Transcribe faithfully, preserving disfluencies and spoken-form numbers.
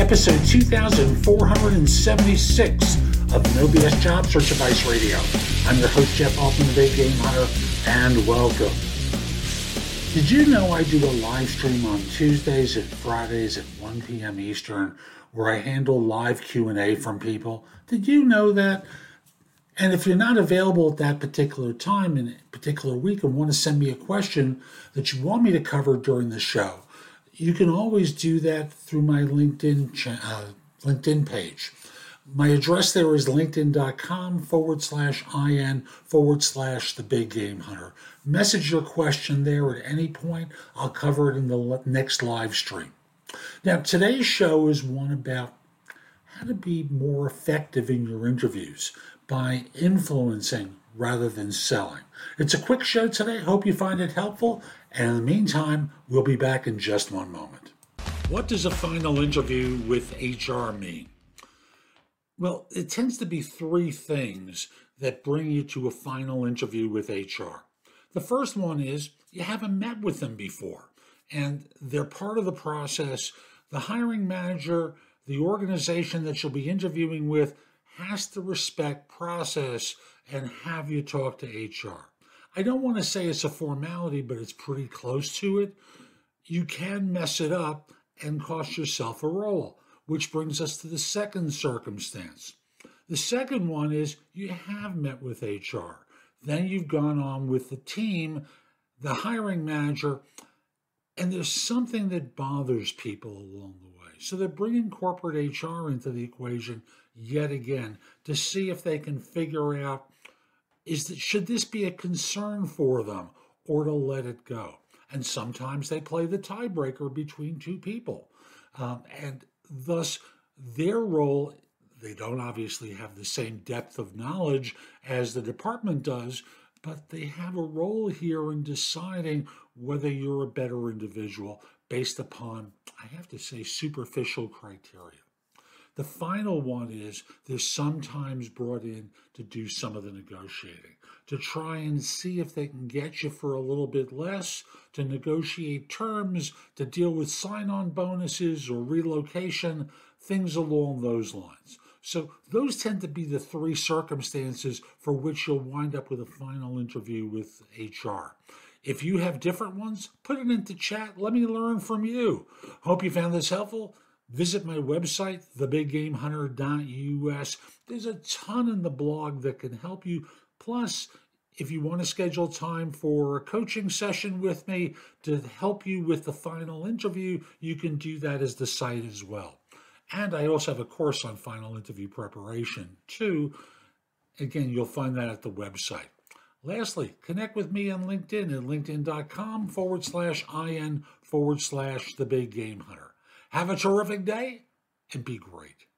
episode two thousand four hundred seventy-six of No B S Job Search Advice Radio. I'm your host, Jeff Altman, the Big Game Hunter, and welcome. Did you know I do a live stream on Tuesdays and Fridays at one p.m. Eastern where I handle live Q and A from people? Did you know that? And if you're not available at that particular time in a particular week and want to send me a question that you want me to cover during the show, you can always do that through my LinkedIn cha- uh, LinkedIn page. My address there is linkedin.com forward slash in forward slash the big game hunter. Message your question there at any point. I'll cover it in the next live stream. Now, today's show is one about how to be more effective in your interviews by influencing rather than selling. It's a quick show today. Hope you find it helpful. And in the meantime, we'll be back in just one moment. What does a final interview with H R mean? Well, it tends to be three things that bring you to a final interview with H R. The first one is you haven't met with them before, and they're part of the process. The hiring manager, the organization that you'll be interviewing with, has to respect process and have you talk to H R. I don't want to say it's a formality, but it's pretty close to it. You can mess it up and cost yourself a role, which brings us to the second circumstance. The second one is you have met with H R. Then you've gone on with the team, the hiring manager, and there's something that bothers people along the way. So they're bringing corporate H R into the equation yet again to see if they can figure out, is that, should this be a concern for them or to let it go? And sometimes they play the tiebreaker between two people. Um, and thus, their role, they don't obviously have the same depth of knowledge as the department does, but they have a role here in deciding whether you're a better individual based upon, I have to say, superficial criteria. The final one is they're sometimes brought in to do some of the negotiating, to try and see if they can get you for a little bit less, to negotiate terms, to deal with sign-on bonuses or relocation, things along those lines. So those tend to be the three circumstances for which you'll wind up with a final interview with H R. If you have different ones, put it into chat. Let me learn from you. Hope you found this helpful. Visit my website, the big game hunter dot u s. There's a ton in the blog that can help you. Plus, if you want to schedule time for a coaching session with me to help you with the final interview, you can do that as the site as well. And I also have a course on final interview preparation too. Again, you'll find that at the website. Lastly, connect with me on LinkedIn at linkedin.com forward slash in forward slash the big game hunter. Have a terrific day and be great.